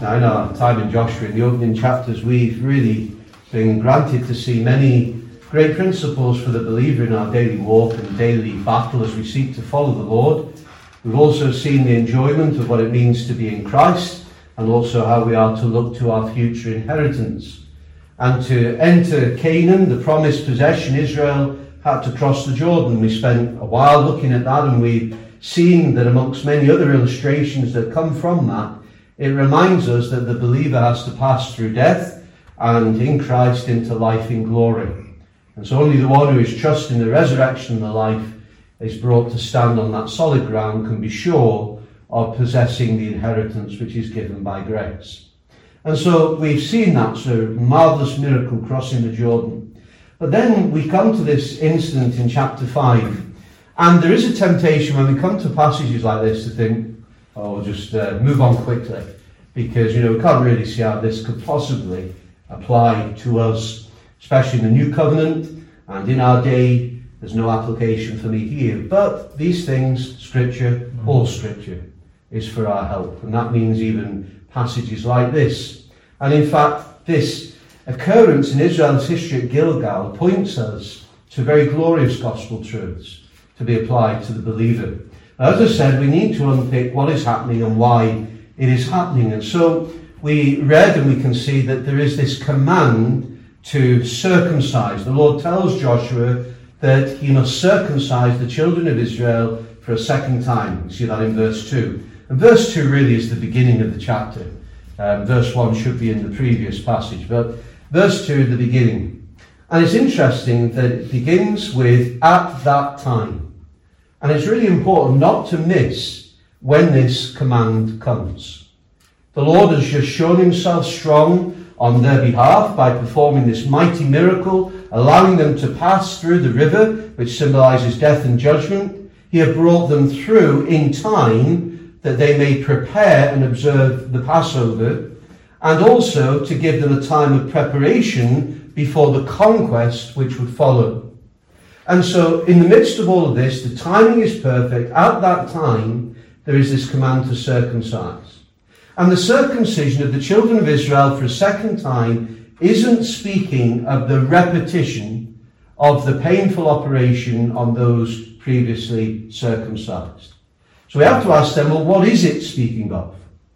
Now, in our time in Joshua, in the opening chapters, we've really been granted to see many great principles for the believer in our daily walk and daily battle as we seek to follow the Lord. We've also seen the enjoyment of what it means to be in Christ, and also how we are to look to our future inheritance. And to enter Canaan, the promised possession, Israel had to cross the Jordan. We spent a while looking at that, and we've seen that amongst many other illustrations that come from that, it reminds us that the believer has to pass through death and in Christ into life in glory. And so only the one who is trusting the resurrection and the life is brought to stand on that solid ground can be sure of possessing the inheritance which is given by grace. And so we've seen that sort of marvellous miracle crossing the Jordan. But then we come to this incident in chapter 5. And there is a temptation when we come to passages like this to think, oh, we'll just move on quickly. Because, we can't really see how this could possibly apply to us, especially in the New Covenant. And in our day, there's no application for me here. But these things, Scripture, all Scripture, is for our help. And that means even passages like this. And in fact, this occurrence in Israel's history at Gilgal points us to very glorious gospel truths to be applied to the believer. As I said, we need to unpick what is happening and why it is happening. And so we read and we can see that there is this command to circumcise. The Lord tells Joshua that he must circumcise the children of Israel for a second time. We see that in verse 2. And verse 2 really is the beginning of the chapter. Verse 1 should be in the previous passage, but verse 2, the beginning. And it's interesting that it begins with "at that time." And it's really important not to miss when this command comes. The Lord has just shown himself strong on their behalf by performing this mighty miracle, allowing them to pass through the river, which symbolises death and judgment. He had brought them through in time that they may prepare and observe the Passover, and also to give them a time of preparation before the conquest which would follow. And so in the midst of all of this, the timing is perfect. At that time, there is this command to circumcise. And the circumcision of the children of Israel for a second time isn't speaking of the repetition of the painful operation on those previously circumcised. So we have to ask them, well, what is it speaking of?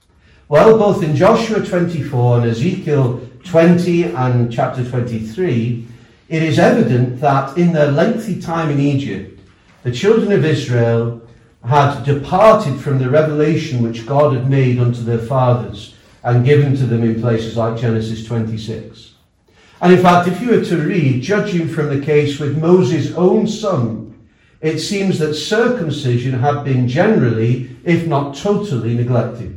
Well, both in Joshua 24 and Ezekiel 20 and chapter 23, it is evident that in their lengthy time in Egypt, the children of Israel had departed from the revelation which God had made unto their fathers and given to them in places like Genesis 26. And in fact, if you were to read, judging from the case with Moses' own son, it seems that circumcision had been generally, if not totally, neglected.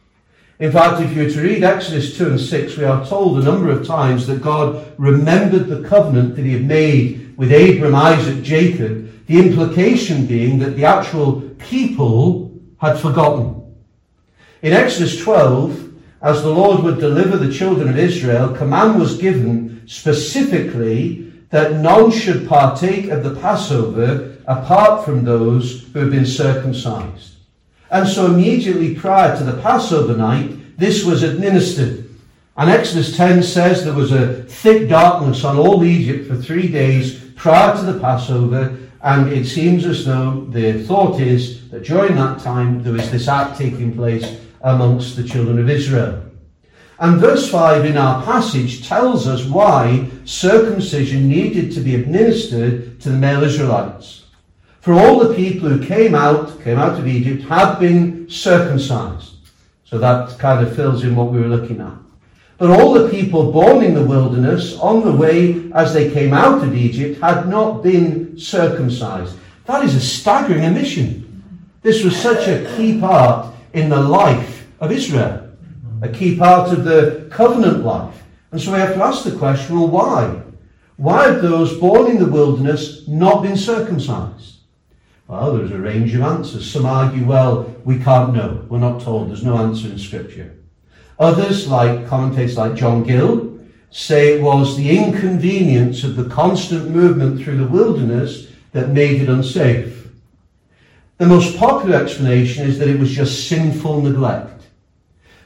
In fact, if you were to read Exodus 2 and 6, we are told a number of times that God remembered the covenant that he had made with Abraham, Isaac, Jacob, the implication being that the actual people had forgotten. In Exodus 12, as the Lord would deliver the children of Israel, command was given specifically that none should partake of the Passover apart from those who had been circumcised. And so immediately prior to the Passover night, this was administered. And Exodus 10 says there was a thick darkness on all Egypt for 3 days prior to the Passover, and it seems as though the thought is that during that time there was this act taking place amongst the children of Israel. And verse 5 in our passage tells us why circumcision needed to be administered to the male Israelites. For all the people who came out of Egypt had been circumcised. So that kind of fills in what we were looking at. But all the people born in the wilderness on the way as they came out of Egypt had not been circumcised. That is a staggering omission. This was such a key part in the life of Israel. A key part of the covenant life. And so we have to ask the question, well, why? Why have those born in the wilderness not been circumcised? Well, there's a range of answers. Some argue, well, we can't know. We're not told. There's no answer in Scripture. Others, like commentators like John Gill, say it was the inconvenience of the constant movement through the wilderness that made it unsafe. The most popular explanation is that it was just sinful neglect.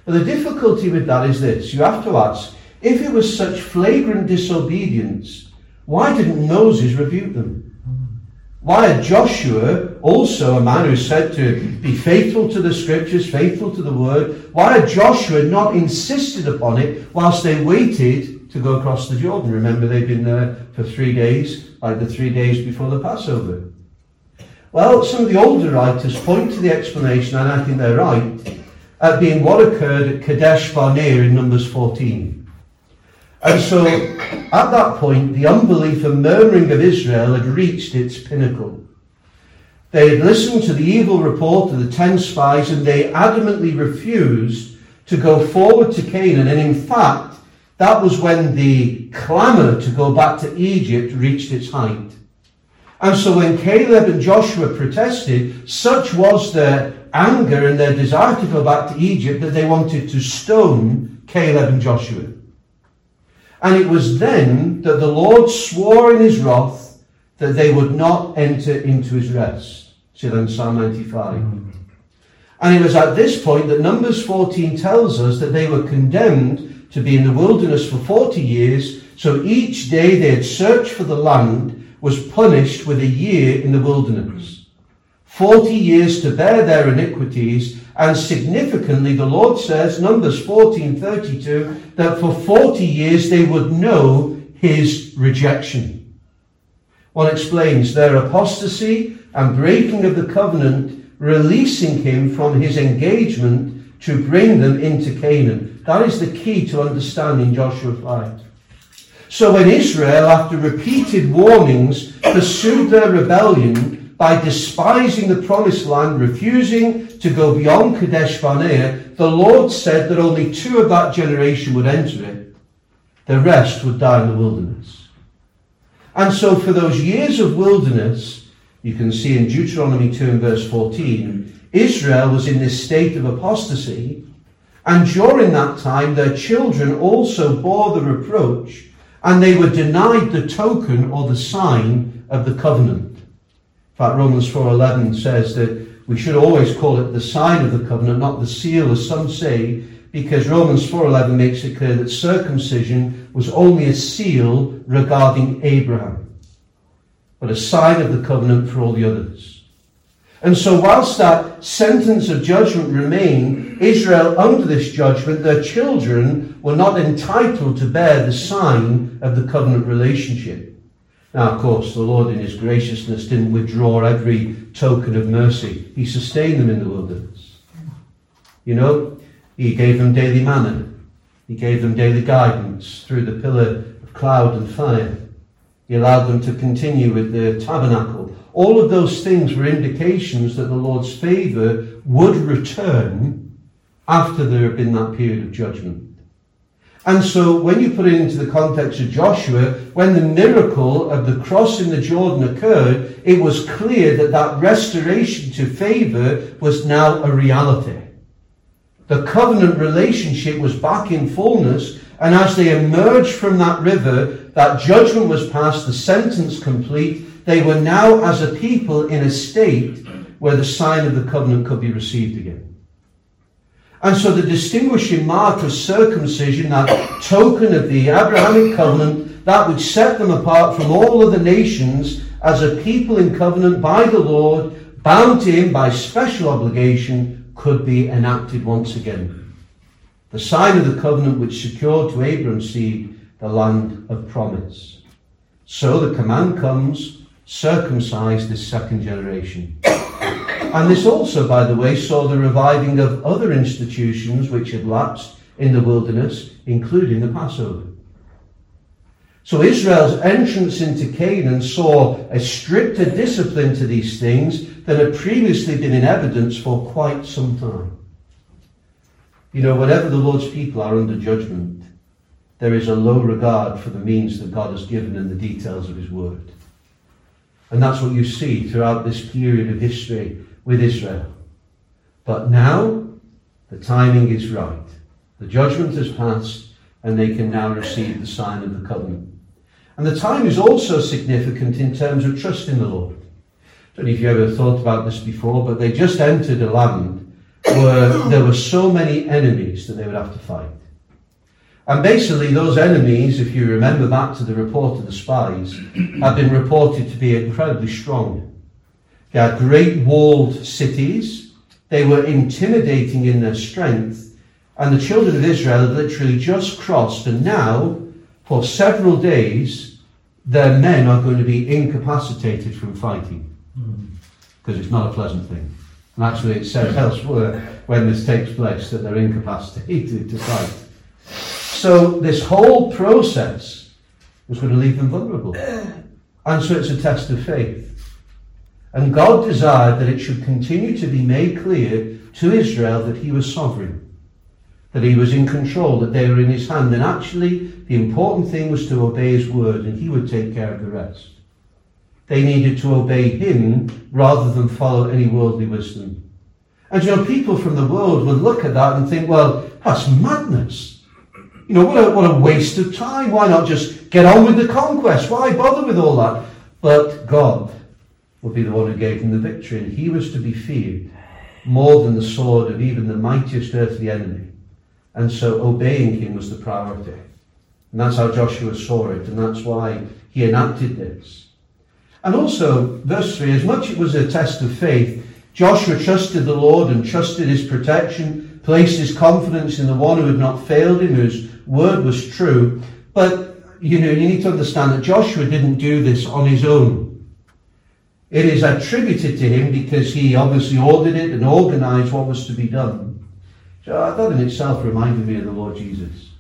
But the difficulty with that is this. You have to ask, if it was such flagrant disobedience, why didn't Moses rebuke them? Why had Joshua, also a man who's said to be faithful to the scriptures, faithful to the word, why had Joshua not insisted upon it whilst they waited to go across the Jordan? Remember, they'd been there for 3 days, like the 3 days before the Passover. Well, some of the older writers point to the explanation, and I think they're right, at being what occurred at Kadesh Barnea in Numbers 14. And so, at that point, the unbelief and murmuring of Israel had reached its pinnacle. They had listened to the evil report of the 10 spies, and they adamantly refused to go forward to Canaan. And in fact, that was when the clamour to go back to Egypt reached its height. And so when Caleb and Joshua protested, such was their anger and their desire to go back to Egypt that they wanted to stone Caleb and Joshua. And it was then that the Lord swore in his wrath that they would not enter into his rest. See that in Psalm 95. And it was at this point that Numbers 14 tells us that they were condemned to be in the wilderness for 40 years. So each day they had searched for the land was punished with a year in the wilderness. 40 years to bear their iniquities. And significantly, the Lord says, Numbers 14:32, that for 40 years they would know his rejection. One explains their apostasy and breaking of the covenant, releasing him from his engagement to bring them into Canaan. That is the key to understanding Joshua 5. So when Israel, after repeated warnings, pursued their rebellion, by despising the promised land, refusing to go beyond Kadesh Barnea, the Lord said that only 2 of that generation would enter it. The rest would die in the wilderness. And so for those years of wilderness, you can see in Deuteronomy 2 and verse 14, Israel was in this state of apostasy, and during that time their children also bore the reproach, and they were denied the token or the sign of the covenant. In fact, Romans 4:11 says that we should always call it the sign of the covenant, not the seal, as some say, because Romans 4:11 makes it clear that circumcision was only a seal regarding Abraham, but a sign of the covenant for all the others. And so whilst that sentence of judgment remained, Israel under this judgment, their children were not entitled to bear the sign of the covenant relationship. Now, of course, the Lord in his graciousness didn't withdraw every token of mercy. He sustained them in the wilderness. You know, he gave them daily manna. He gave them daily guidance through the pillar of cloud and fire. He allowed them to continue with the tabernacle. All of those things were indications that the Lord's favour would return after there had been that period of judgment. And so when you put it into the context of Joshua, when the miracle of the crossing the Jordan occurred, it was clear that that restoration to favour was now a reality. The covenant relationship was back in fullness, and as they emerged from that river, that judgment was passed, the sentence complete. They were now, as a people, in a state where the sign of the covenant could be received again. And so the distinguishing mark of circumcision, that token of the Abrahamic covenant, that would set them apart from all other nations as a people in covenant by the Lord, bound to him by special obligation, could be enacted once again. The sign of the covenant which secured to Abraham's seed the land of promise. So the command comes, circumcise this second generation. And this also, by the way, saw the reviving of other institutions which had lapsed in the wilderness, including the Passover. So Israel's entrance into Canaan saw a stricter discipline to these things than had previously been in evidence for quite some time. You know, whenever the Lord's people are under judgment, there is a low regard for the means that God has given and the details of his word. And that's what you see throughout this period of history with Israel. But now, the timing is right. The judgment has passed, and they can now receive the sign of the covenant. And the time is also significant in terms of trusting the Lord. I don't know if you ever thought about this before, but they just entered a land there were so many enemies that they would have to fight. And basically those enemies, if you remember back to the report of the spies, had been reported to be incredibly strong. They had great walled cities. They were intimidating in their strength. And the children of Israel had literally just crossed, and now, for several days, their men are going to be incapacitated from fighting. Because it's not a pleasant thing. And actually it says elsewhere, when this takes place, that they're incapacitated to fight. So this whole process was going to leave them vulnerable. And so it's a test of faith. And God desired that it should continue to be made clear to Israel that he was sovereign, that he was in control, that they were in his hand. And actually, the important thing was to obey his word, and he would take care of the rest. They needed to obey him rather than follow any worldly wisdom. And people from the world would look at that and think, well, that's madness. What a waste of time. Why not just get on with the conquest? Why bother with all that? But God would be the one who gave them the victory, and he was to be feared more than the sword of even the mightiest earthly enemy. And so obeying him was the priority. And that's how Joshua saw it, and that's why he enacted this. And also, verse 3, as much it was a test of faith, Joshua trusted the Lord and trusted his protection, placed his confidence in the one who had not failed him, whose word was true. But, you need to understand that Joshua didn't do this on his own. It is attributed to him because he obviously ordered it and organized what was to be done. So that in itself reminded me of the Lord Jesus.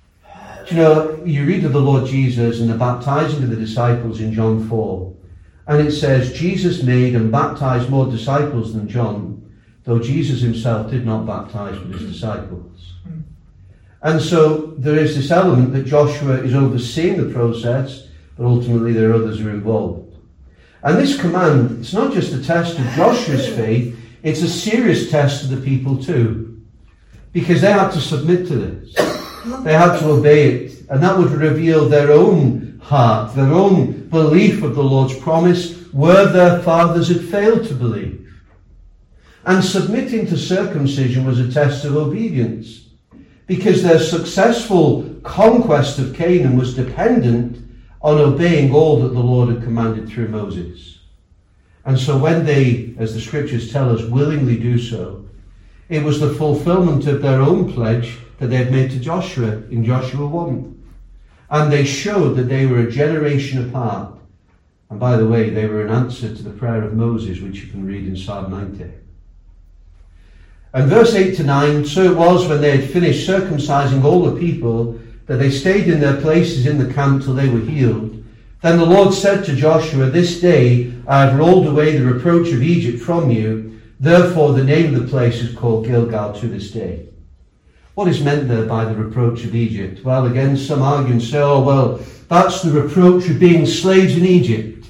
You read of the Lord Jesus and the baptizing of the disciples in John 4. And it says, Jesus made and baptized more disciples than John, though Jesus himself did not baptize but his disciples. And so there is this element that Joshua is overseeing the process, but ultimately there are others who are involved. And this command, it's not just a test of Joshua's faith, it's a serious test of the people too. Because they had to submit to this. They had to obey it. And that would reveal their own heart, their own belief of the Lord's promise, where their fathers had failed to believe. And submitting to circumcision was a test of obedience. Because their successful conquest of Canaan was dependent on obeying all that the Lord had commanded through Moses. And so when they, as the scriptures tell us, willingly do so, it was the fulfillment of their own pledge that they had made to Joshua in Joshua 1. And they showed that they were a generation apart. And by the way, they were an answer to the prayer of Moses, which you can read in Psalm 90. And verse 8 to 9, so it was when they had finished circumcising all the people that they stayed in their places in the camp till they were healed. Then the Lord said to Joshua, this day I have rolled away the reproach of Egypt from you. Therefore the name of the place is called Gilgal to this day. What is meant there by the reproach of Egypt? Well, again, some argue and say, that's the reproach of being slaves in Egypt.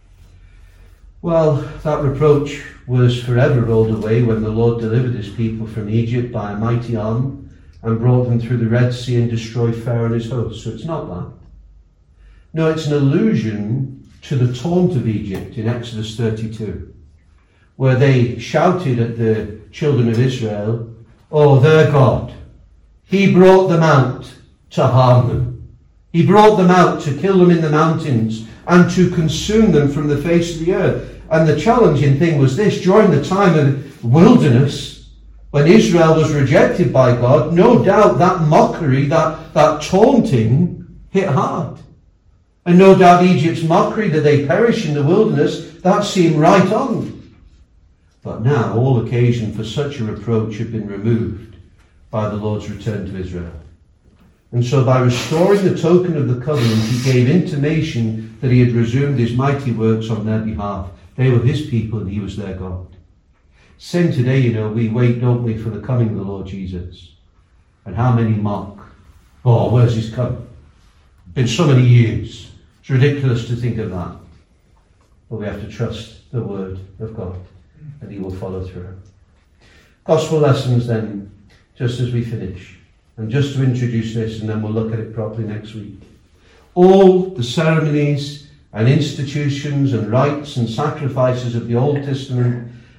Well, that reproach was forever rolled away when the Lord delivered his people from Egypt by a mighty arm and brought them through the Red Sea and destroyed Pharaoh and his host. So it's not that. No, it's an allusion to the taunt of Egypt in Exodus 32, where they shouted at the children of Israel, their God, he brought them out to harm them. He brought them out to kill them in the mountains and to consume them from the face of the earth. And the challenging thing was this: during the time of wilderness, when Israel was rejected by God, no doubt that mockery, that taunting hit hard. And no doubt Egypt's mockery that they perish in the wilderness, that seemed right on. But now all occasion for such a reproach had been removed by the Lord's return to Israel. And so by restoring the token of the covenant, he gave intimation that he had resumed his mighty works on their behalf. They were his people and he was their God. Same today, we wait, don't we, for the coming of the Lord Jesus. And how many mock, where's his coming? Been so many years. It's ridiculous to think of that. But we have to trust the word of God, and he will follow through. Gospel lessons then, just as we finish. And just to introduce this, and then we'll look at it properly next week. All the ceremonies and institutions and rites and sacrifices of the Old Testament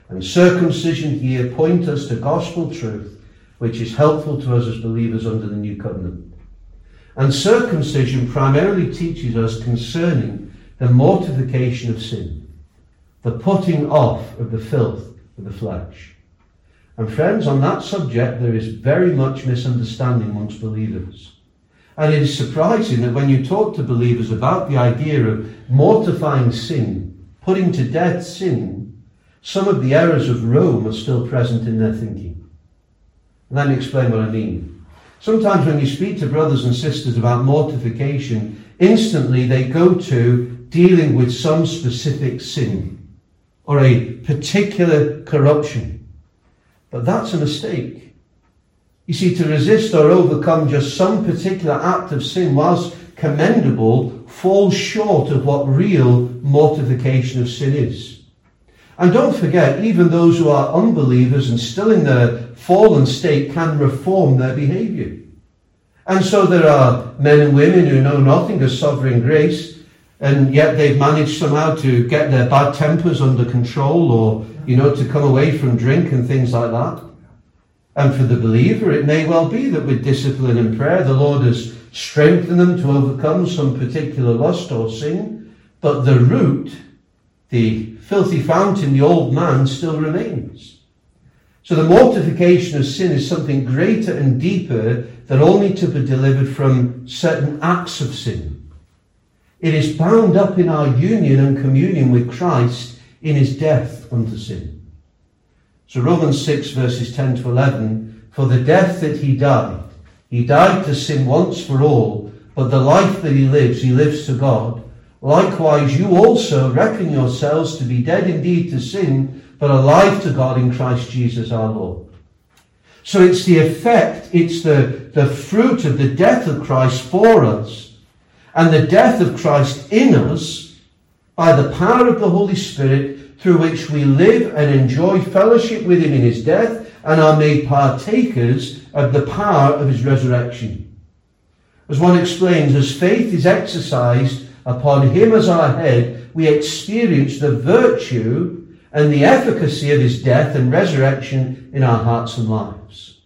And circumcision here point us to gospel truth, which is helpful to us as believers under the new covenant. And circumcision primarily teaches us concerning the mortification of sin, the putting off of the filth of the flesh. And friends, on that subject there is very much misunderstanding amongst believers. And it is surprising that when you talk to believers about the idea of mortifying sin, putting to death sin, some of the errors of Rome are still present in their thinking. Let me explain what I mean. Sometimes when you speak to brothers and sisters about mortification, instantly they go to dealing with some specific sin or a particular corruption. But that's a mistake. You see, to resist or overcome just some particular act of sin, whilst commendable, falls short of what real mortification of sin is. And don't forget, even those who are unbelievers and still in their fallen state can reform their behaviour. And so there are men and women who know nothing of sovereign grace, and yet they've managed somehow to get their bad tempers under control, or, to come away from drink and things like that. And for the believer, it may well be that with discipline and prayer, the Lord has strengthened them to overcome some particular lust or sin, but the root, the filthy fountain, the old man, still remains. So the mortification of sin is something greater and deeper that only to be delivered from certain acts of sin. It is bound up in our union and communion with Christ in his death unto sin. So Romans 6 verses 10 to 11, for the death that he died to sin once for all, but the life that he lives to God. Likewise, you also reckon yourselves to be dead indeed to sin, but alive to God in Christ Jesus our Lord. So it's the effect, it's the fruit of the death of Christ for us, and the death of Christ in us by the power of the Holy Spirit, through which we live and enjoy fellowship with him in his death and are made partakers of the power of his resurrection. As one explains, as faith is exercised upon him as our head, we experience the virtue and the efficacy of his death and resurrection in our hearts and lives.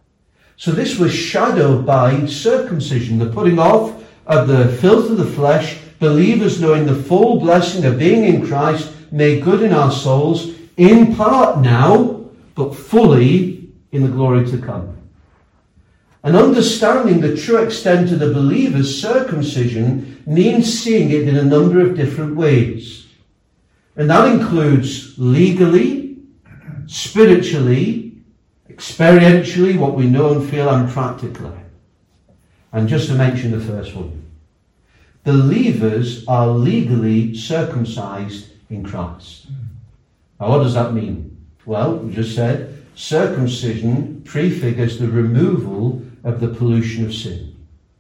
So this was shadowed by circumcision, the putting off of the filth of the flesh, believers knowing the full blessing of being in Christ, made good in our souls, in part now, but fully in the glory to come. And understanding the true extent of the believer's circumcision means seeing it in a number of different ways. And that includes legally, spiritually, experientially, what we know and feel, and practically. And just to mention the first one. Believers are legally circumcised in Christ. Now, what does that mean? Well, we just said circumcision prefigures the removal of the pollution of sin.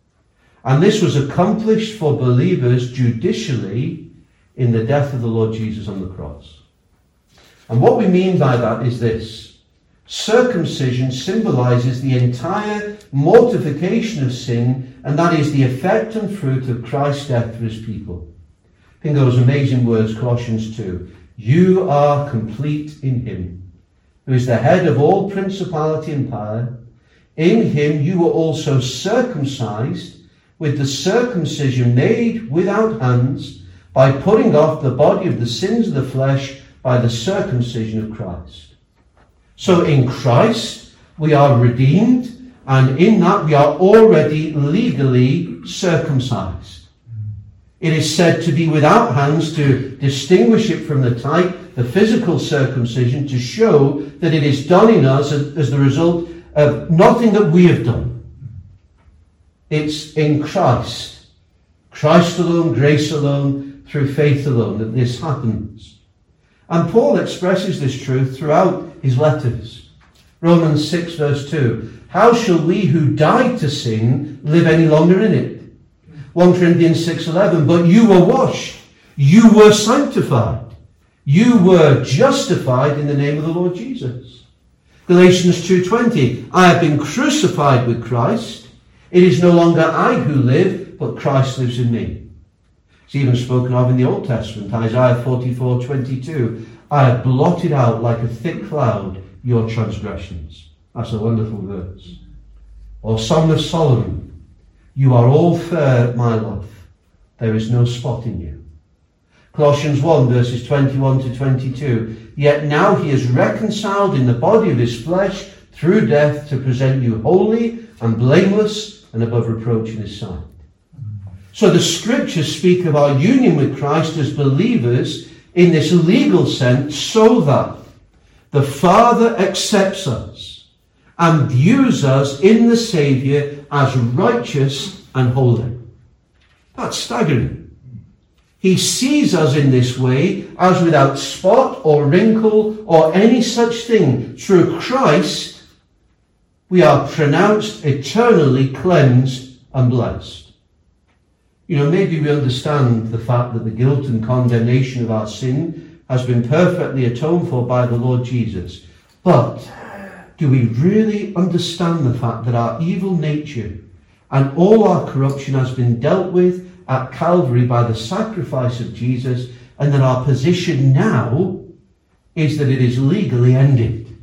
And this was accomplished for believers judicially in the death of the Lord Jesus on the cross. And what we mean by that is this. Circumcision symbolizes the entire mortification of sin, and that is the effect and fruit of Christ's death for his people. Think of those amazing words, Colossians 2. You are complete in him, who is the head of all principality and power. In him you were also circumcised with the circumcision made without hands, by putting off the body of the sins of the flesh by the circumcision of Christ. So in Christ we are redeemed, and in that we are already legally circumcised. It is said to be without hands to distinguish it from the type, the physical circumcision, to show that it is done in us as the result of nothing that we have done. It's in Christ. Christ alone, grace alone, through faith alone, that this happens. And Paul expresses this truth throughout his letters. Romans 6 verse 2. How shall we who died to sin live any longer in it? 1 Corinthians 6:11, but you were washed, you were sanctified, you were justified in the name of the Lord Jesus. Galatians 2:20, I have been crucified with Christ. It is no longer I who live, but Christ lives in me. It's even spoken of in the Old Testament, Isaiah 44:22. I have blotted out like a thick cloud your transgressions. That's a wonderful verse. Or Song of Solomon, you are all fair, my love. There is no spot in you. Colossians 1, verses 21 to 22. Yet now he is reconciled in the body of his flesh through death to present you holy and blameless and above reproach in his sight. So the scriptures speak of our union with Christ as believers in this legal sense, so that the Father accepts us and views us in the Saviour as righteous and holy. That's staggering. He sees us in this way as without spot or wrinkle or any such thing. Through Christ, we are pronounced eternally cleansed and blessed. You know, maybe we understand the fact that the guilt and condemnation of our sin has been perfectly atoned for by the Lord Jesus. But do we really understand the fact that our evil nature and all our corruption has been dealt with at Calvary by the sacrifice of Jesus, and that our position now is that it is legally ended?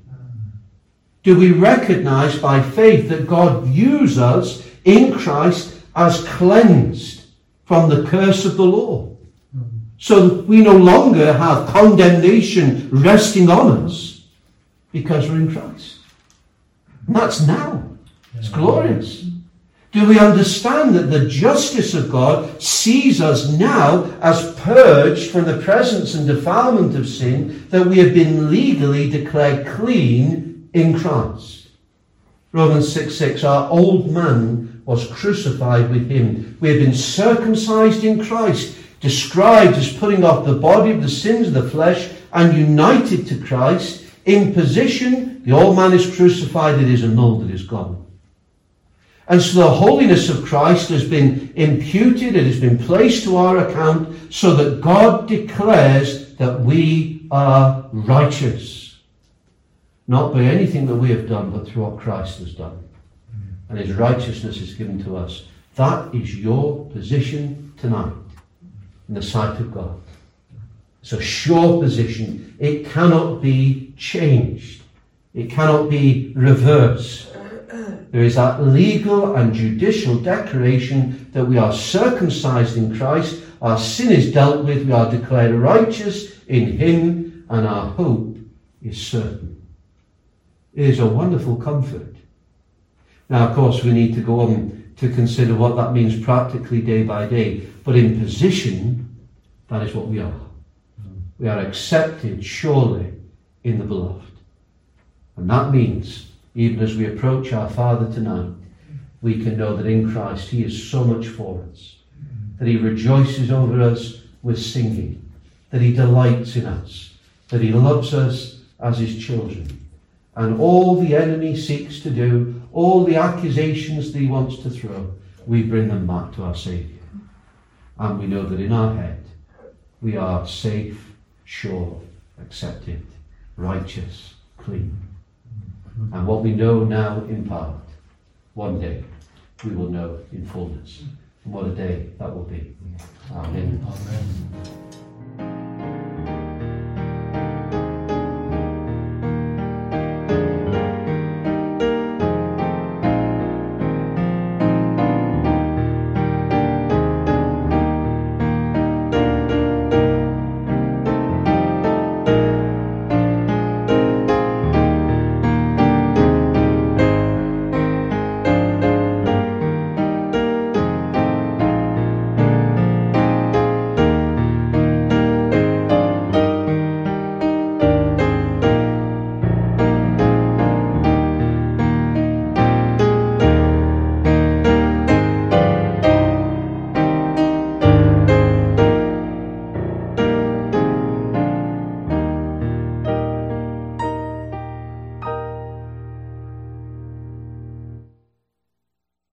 Do we recognize by faith that God views us in Christ as cleansed from the curse of the law? So that we no longer have condemnation resting on us because we're in Christ. And that's now. It's glorious. Do we understand that the justice of God sees us now as purged from the presence and defilement of sin, that we have been legally declared clean in Christ? Romans 6:6, our old man was crucified with him. We have been circumcised in Christ, described as putting off the body of the sins of the flesh and united to Christ. In position, the old man is crucified, it is annulled, it is gone. And so the holiness of Christ has been imputed, it has been placed to our account, so that God declares that we are righteous. Not by anything that we have done, but through what Christ has done. And his righteousness is given to us. That is your position tonight in the sight of God. It's a sure position. It cannot be changed. It cannot be reversed. There is that legal and judicial declaration that we are circumcised in Christ, our sin is dealt with, we are declared righteous in him, and our hope is certain. It is a wonderful comfort. Now, of course, we need to go on to consider what that means practically day by day. But in position, that is what we are. We are accepted surely in the beloved. And that means, even as we approach our Father tonight, we can know that in Christ he is so much for us, that he rejoices over us with singing, that he delights in us, that he loves us as his children. And all the enemy seeks to do, all the accusations that he wants to throw, we bring them back to our Saviour. And we know that in our head, we are safe, sure, accepted, righteous, clean. And what we know now in part, one day we will know in fullness. And what a day that will be. Amen. Amen.